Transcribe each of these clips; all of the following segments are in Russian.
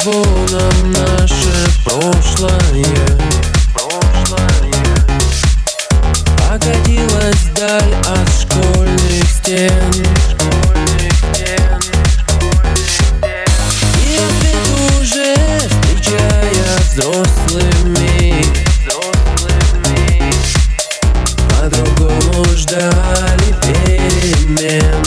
звоном наше прошлое покатилось вдаль от школьных стен. И рассвет уже, встречая взрослыми, по-другому ждали перемен.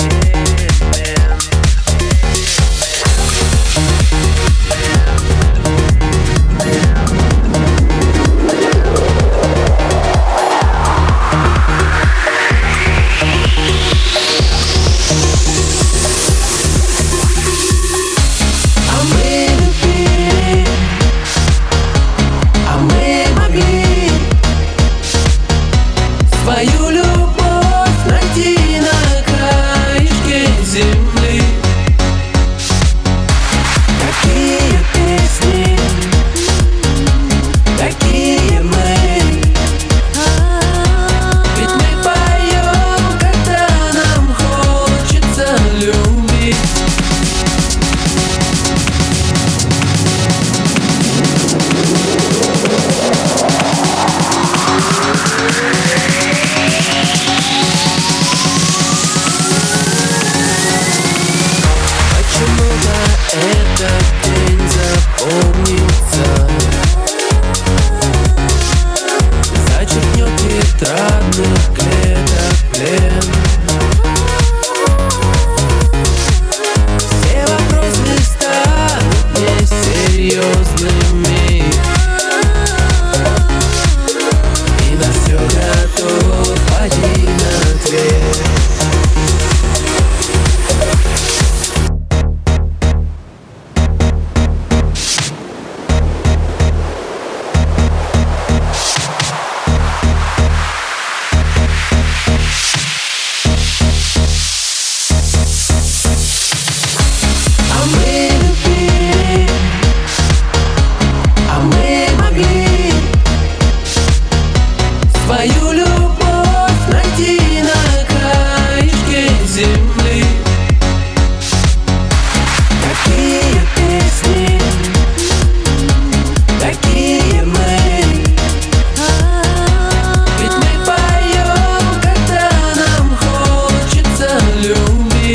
Свою любовь найти на краешке земли. Такие песни, такие мы. Ведь мы поем, когда нам хочется любить. Почему-то этот день запомнится, зачеркнет тетрадных клеток плен. Все вопросы станут несерьезными, и на все готов один ответ. Свою любовь найти на краешке земли. Такие песни, такие мы. Ведь мы поем, когда нам хочется любить.